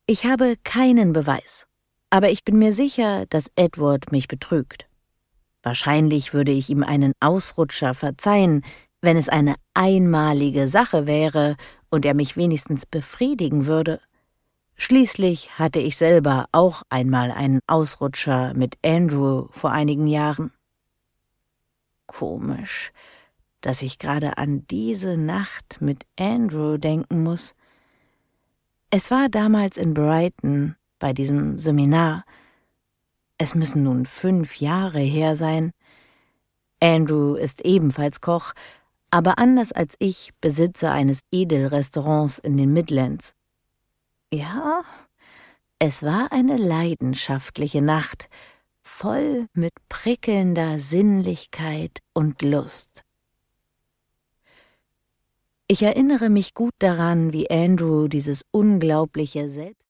Ich habe keinen Beweis, aber ich bin mir sicher, dass Edward mich betrügt. Wahrscheinlich würde ich ihm einen Ausrutscher verzeihen, wenn es eine einmalige Sache wäre und er mich wenigstens befriedigen würde. Schließlich hatte ich selber auch einmal einen Ausrutscher mit Andrew vor einigen Jahren. Komisch, dass ich gerade an diese Nacht mit Andrew denken muss. Es war damals in Brighton, bei diesem Seminar. Es müssen nun 5 Jahre her sein. Andrew ist ebenfalls Koch, aber anders als ich Besitzer eines Edelrestaurants in den Midlands. Ja, es war eine leidenschaftliche Nacht, voll mit prickelnder Sinnlichkeit und Lust. Ich erinnere mich gut daran, wie Andrew dieses unglaubliche